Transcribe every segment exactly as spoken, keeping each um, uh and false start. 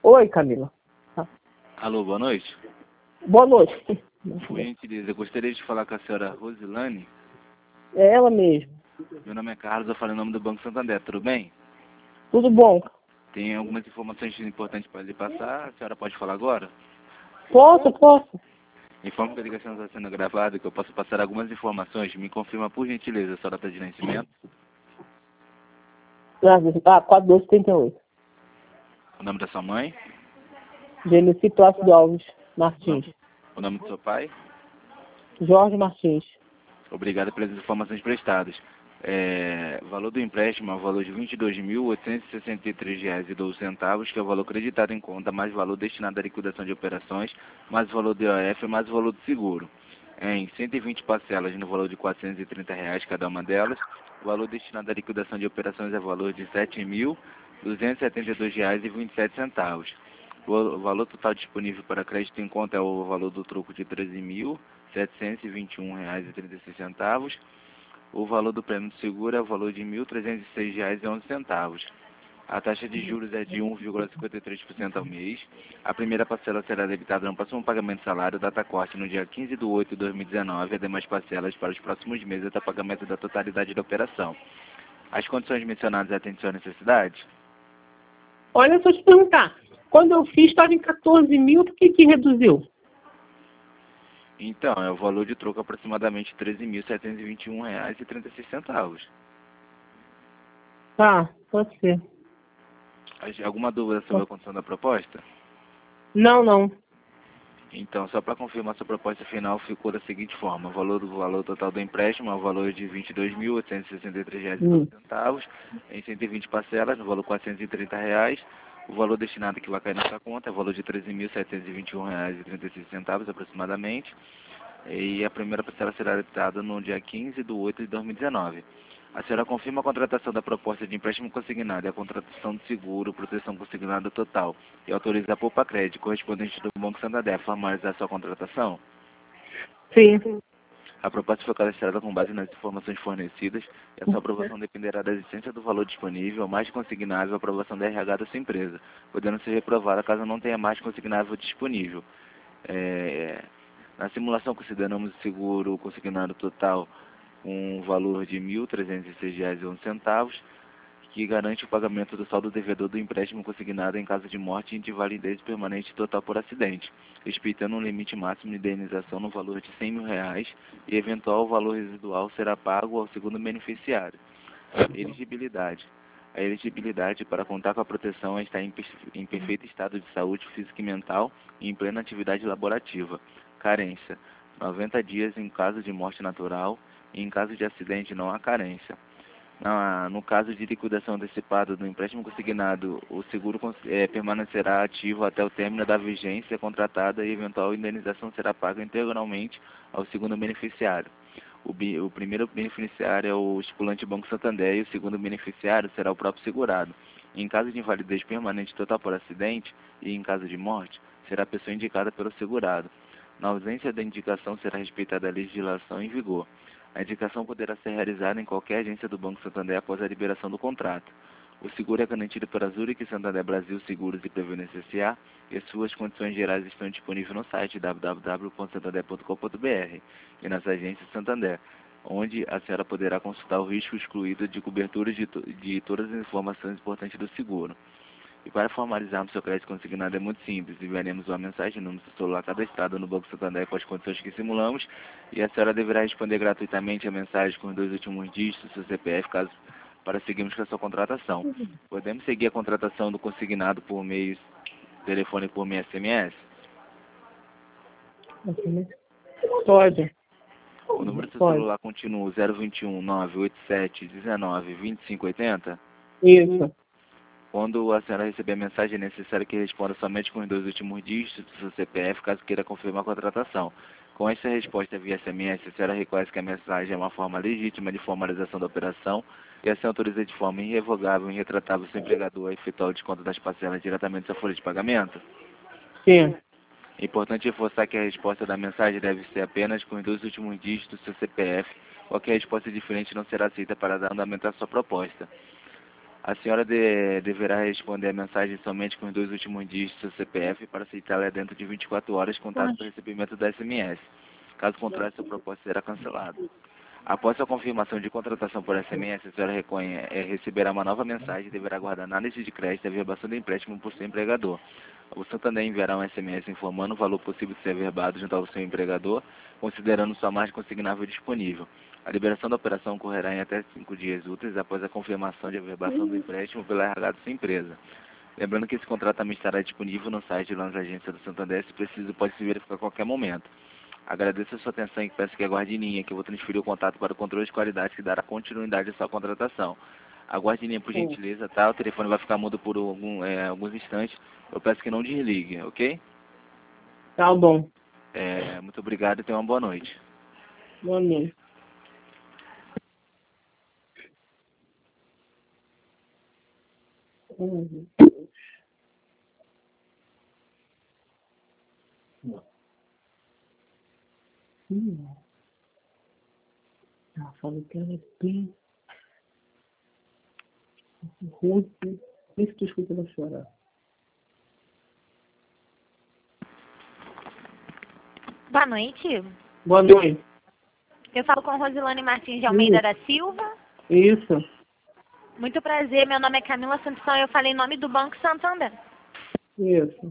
Oi, Camila. Ah, Alô, boa noite. boa noite. Por gentileza, eu gostaria de falar com a senhora Rosilane. É ela mesmo. Meu nome é Carlos, eu falo em nome do Banco Santander, tudo bem? Tudo bom? Tem algumas informações importantes para lhe passar, a senhora pode falar agora? Posso, posso. Informo que a ligação está sendo gravada e que eu posso passar algumas informações. Me confirma, por gentileza, a sua data de nascimento, Ah, quatro dois trinta e oito. o nome da sua mãe, Genesi Plácido Alves Martins. o nome do seu pai. Jorge Martins. Obrigado pelas informações prestadas. É, valor do empréstimo é o valor de vinte e dois mil oitocentos e sessenta e três reais e doze centavos, que é o valor creditado em conta, mais valor destinado à liquidação de operações, mais o valor do I O F, mais o valor do seguro. Em cento e vinte parcelas no valor de quatrocentos e trinta reais cada uma delas. O valor destinado à liquidação de operações é o valor de sete mil duzentos e setenta e dois reais e vinte e sete centavos. O valor total disponível para crédito em conta é o valor do troco de treze mil setecentos e vinte e um reais e trinta e seis centavos. O valor do prêmio de seguro é o valor de mil trezentos e seis reais e onze centavos. A taxa de juros é de um vírgula cinquenta e três por cento ao mês. A primeira parcela será debitada no próximo pagamento de salário, data corte no dia quinze de oito de dois mil e dezenove, e demais parcelas para os próximos meses até pagamento da totalidade da operação. As condições mencionadas atendem sua necessidade? Olha, só te perguntar. Quando eu fiz, estava em quatorze mil, por que que reduziu? Então, é o valor de troco aproximadamente treze mil setecentos e vinte e um reais e trinta e seis centavos. Tá, pode ser. Alguma dúvida sobre a condição da proposta? Não, não. Então, só para confirmar, sua proposta final ficou da seguinte forma: o valor do valor total do empréstimo é o valor de vinte e dois mil oitocentos e sessenta e três reais e doze centavos, em cento e vinte parcelas, no valor de quatrocentos e trinta reais. O valor destinado que vai cair na sua conta é o valor de treze mil setecentos e vinte e um reais e trinta e seis centavos aproximadamente. E a primeira parcela será debitada no dia quinze de oito de dois mil e dezenove. A senhora confirma a contratação da proposta de empréstimo consignado e a contratação de seguro, proteção consignada total, e autoriza a Poupa Crédito, correspondente do Banco Santander, a formalizar sua contratação? Sim. A proposta foi cadastrada com base nas informações fornecidas e a sua aprovação dependerá da existência do valor disponível, mais consignável, a aprovação da R H da sua empresa, podendo ser reprovada caso não tenha mais consignável disponível. É, na simulação consideramos o seguro consignado total com um valor de mil trezentos e seis reais e onze centavos, que garante o pagamento do saldo devedor do empréstimo consignado em caso de morte e de invalidez permanente total por acidente, respeitando um limite máximo de indenização no valor de cem mil reais e eventual valor residual será pago ao segundo beneficiário. Elegibilidade. A elegibilidade para contar com a proteção é estar em, em perfeito estado de saúde física e mental e em plena atividade laborativa. Carência. noventa dias em caso de morte natural e em caso de acidente não há carência. Na, no caso de liquidação antecipada do empréstimo consignado, o seguro é, permanecerá ativo até o término da vigência contratada e eventual indenização será paga integralmente ao segundo beneficiário. O, bi, o primeiro beneficiário é o estipulante Banco Santander e o segundo beneficiário será o próprio segurado. Em caso de invalidez permanente total por acidente e em caso de morte, será a pessoa indicada pelo segurado. Na ausência da indicação, será respeitada a legislação em vigor. A indicação poderá ser realizada em qualquer agência do Banco Santander após a liberação do contrato. O seguro é garantido pela Zurich Santander Brasil Seguros e Previdência S A e as suas condições gerais estão disponíveis no site w w w ponto santander ponto com ponto b r e nas agências Santander, onde a senhora poderá consultar o risco excluído de cobertura de, to de todas as informações importantes do seguro. E para formalizarmos seu crédito consignado é muito simples. Enviaremos uma mensagem no seu celular cadastrado no Banco Santander com as condições que simulamos e a senhora deverá responder gratuitamente a mensagem com os dois últimos dígitos do seu C P F, caso para seguirmos com a sua contratação. Podemos seguir a contratação do consignado por meio telefone por meio S M S? Pode. O número do seu Pode. celular continua zero vinte e um, nove oito sete, dezenove, vinte e cinco oitenta? Isso. Quando a senhora receber a mensagem, é necessário que responda somente com os dois últimos dígitos do seu C P F, caso queira confirmar a contratação. Com essa resposta via S M S, a senhora reconhece que a mensagem é uma forma legítima de formalização da operação e assim autoriza de forma irrevogável e irretratável seu empregador a efetuar o desconto das parcelas diretamente da folha de pagamento? Sim. É importante reforçar que a resposta da mensagem deve ser apenas com os dois últimos dígitos do seu C P F. Qualquer resposta diferente não será aceita para dar andamento à sua proposta. A senhora de, deverá responder a mensagem somente com os dois últimos dígitos do seu C P F para aceitá-la dentro de vinte e quatro horas, contado para o recebimento da S M S. Caso contrário, seu propósito será cancelado. Após a confirmação de contratação por S M S, a senhora reconhe, é, receberá uma nova mensagem e deverá aguardar análise de crédito e averbação do empréstimo por seu empregador. O Santander enviará um S M S informando o valor possível de ser averbado junto ao seu empregador, considerando sua margem consignável disponível. A liberação da operação ocorrerá em até cinco dias úteis após a confirmação de averbação do empréstimo pela R H da sua empresa. Lembrando que esse contrato também estará disponível no site lá na agência do Santander, se preciso pode se verificar a qualquer momento. Agradeço a sua atenção e peço que aguarde em linha, que eu vou transferir o contato para o controle de qualidade que dará continuidade à sua contratação. Aguarde em linha, por gentileza, tá? O telefone vai ficar mudo por algum, é, alguns instantes. Eu peço que não desligue, ok? Tá bom. É, muito obrigado e tenha uma boa noite. Boa noite. Uhum. Hum. Ela falou que ela é bem ruim. Vê se tu escuta ela chorar. Boa noite. Boa noite. Eu falo com Rosilane Martins de Almeida Isso. da Silva. Isso. Muito prazer, meu nome é Camila Santos, eu falei em nome do Banco Santander. Isso.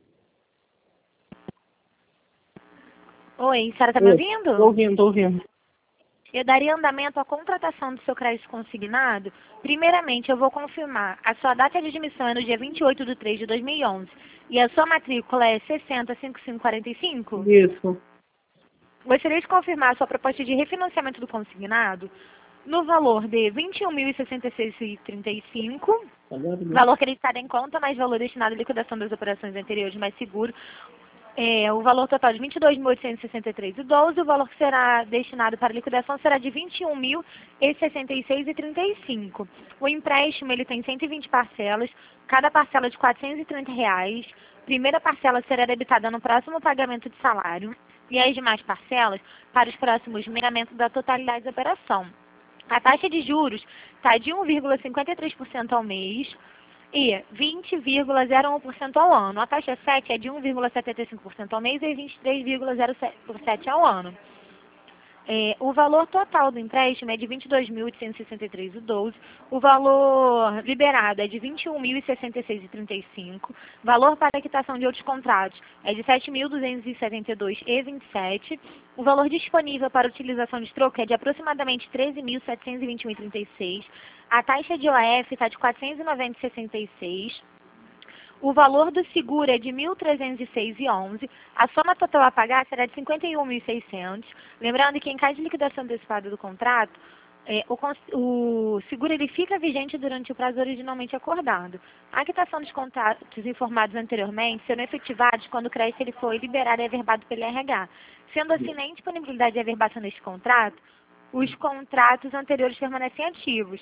Oi, a senhora está me Isso. ouvindo? Tô ouvindo, tô ouvindo. Eu daria andamento à contratação do seu crédito consignado. Primeiramente, eu vou confirmar. A sua data de admissão é no dia vinte e oito de três de dois mil e onze. E a sua matrícula é sessenta cinquenta e cinco quarenta e cinco? Isso. Gostaria de confirmar a sua proposta de refinanciamento do consignado no valor de vinte e um mil e sessenta e seis reais e trinta e cinco centavos. Valor creditado em conta, mais valor destinado à liquidação das operações anteriores mais seguro. É, o valor total de vinte e dois mil oitocentos e sessenta e três reais e doze centavos. O valor que será destinado para liquidação será de vinte e um mil e sessenta e seis reais e trinta e cinco centavos. O empréstimo ele tem cento e vinte parcelas, cada parcela de quatrocentos e trinta reais. Primeira parcela será debitada no próximo pagamento de salário e as demais parcelas para os próximos pagamentos da totalidade da operação. A taxa de juros está de um vírgula cinquenta e três por cento ao mês e vinte vírgula zero um por cento ao ano. A taxa sete é de um vírgula setenta e cinco por cento ao mês e vinte e três vírgula zero sete por cento ao ano. É, o valor total do empréstimo é de vinte e dois mil oitocentos e sessenta e três reais e doze centavos. O valor liberado é de vinte e um mil e sessenta e seis reais e trinta e cinco centavos. Valor para a quitação de outros contratos é de sete mil duzentos e setenta e dois reais e vinte e sete centavos. O valor disponível para utilização de troco é de aproximadamente treze mil setecentos e vinte e um reais e trinta e seis centavos. A taxa de O F está de quatrocentos e noventa reais e sessenta e seis centavos. O valor do seguro é de mil trezentos e seis reais e onze centavos. A soma total a pagar será de cinquenta e um mil e seiscentos reais. Lembrando que em caso de liquidação antecipada do contrato, é, o, o seguro ele fica vigente durante o prazo originalmente acordado. A quitação dos contratos informados anteriormente serão efetivados quando o crédito ele for liberado e averbado pelo R H. Sendo assim, na indisponibilidade de averbação deste contrato, os contratos anteriores permanecem ativos.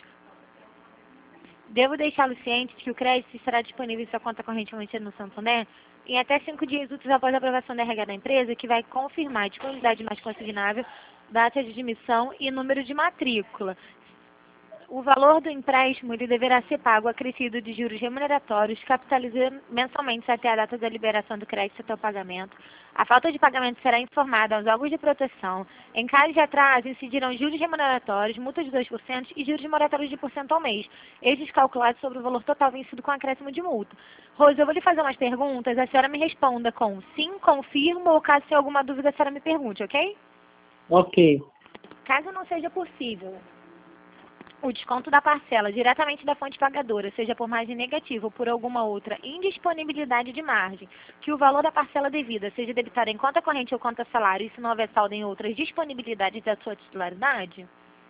Devo deixá-lo ciente de que o crédito estará disponível em sua conta corrente mantida no Santander em até cinco dias úteis após a aprovação da R H da empresa, que vai confirmar a disponibilidade mais consignável, data de admissão e número de matrícula. O valor do empréstimo ele deverá ser pago acrescido de juros remuneratórios, capitalizando mensalmente até a data da liberação do crédito até o pagamento. A falta de pagamento será informada aos órgãos de proteção. Em caso de atraso, incidirão juros remuneratórios, multa de dois por cento e juros moratórios de um por cento ao mês. Estes calculados sobre o valor total vencido com acréscimo de multa. Rose, eu vou lhe fazer umas perguntas, a senhora me responda com sim, confirmo, ou caso tenha alguma dúvida, a senhora me pergunte, ok? Ok. Caso não seja possível o desconto da parcela diretamente da fonte pagadora, seja por margem negativa ou por alguma outra indisponibilidade de margem, que o valor da parcela devida seja debitado em conta corrente ou conta salário, e se não houver saldo em outras disponibilidades da sua titularidade?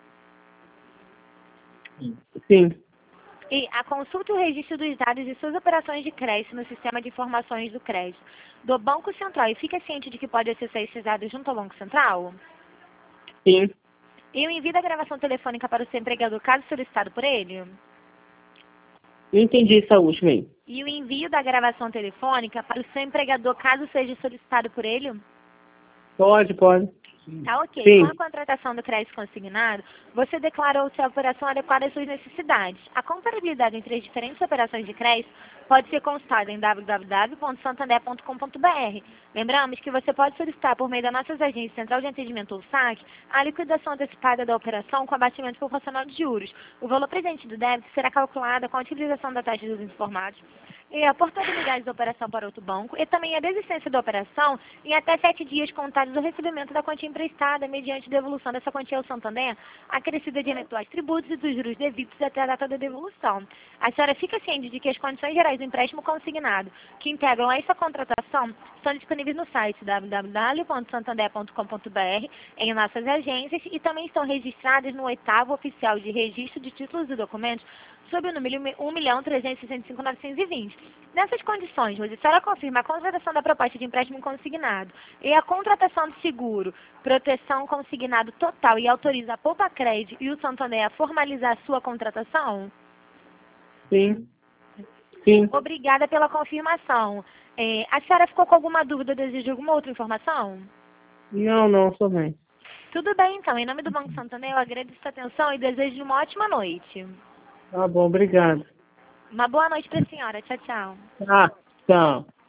Sim. E a consulta e o registro dos dados de suas operações de crédito no sistema de informações do crédito do Banco Central, e fica ciente de que pode acessar esses dados junto ao Banco Central? Sim. E o envio da gravação telefônica para o seu empregador, caso solicitado por ele? Não entendi essa última aí. E o envio da gravação telefônica para o seu empregador, caso seja solicitado por ele? Pode, pode. Tá ok. Sim. Com a contratação do crédito consignado, você declarou se a operação adequada às suas necessidades. A comparabilidade entre as diferentes operações de crédito pode ser consultada em w w w ponto santander ponto com ponto b r. Lembramos que você pode solicitar por meio das nossas agências Central de Atendimento ou S A C a liquidação antecipada da operação com abatimento proporcional de juros. O valor presente do débito será calculado com a utilização da taxa de juros informados e a portabilidade da operação para outro banco e também a desistência da operação em até sete dias contados do recebimento da quantia emprestada mediante devolução dessa quantia ao Santander, acrescida de eventuais tributos e dos juros devidos até a data da devolução. A senhora fica ciente de que as condições gerais do empréstimo consignado que integram essa contratação estão disponíveis no site w w w ponto santander ponto com ponto b r, em nossas agências e também estão registradas no oitavo oficial de registro de títulos e documentos sob o número um milhão trezentos e sessenta e cinco mil novecentos e vinte. Nessas condições, a senhora confirma a contratação da proposta de empréstimo consignado e a contratação de seguro, proteção consignado total e autoriza a Poupa Crédito e o Santander a formalizar a sua contratação? Sim. Sim. Obrigada pela confirmação. É, a senhora ficou com alguma dúvida ou deseja alguma outra informação? Não, não, só bem. Tudo bem, então. Em nome do Banco Santander, eu agradeço a atenção e desejo uma ótima noite. Tá bom, obrigado. Uma boa noite para a senhora. Tchau, tchau. Ah, tchau.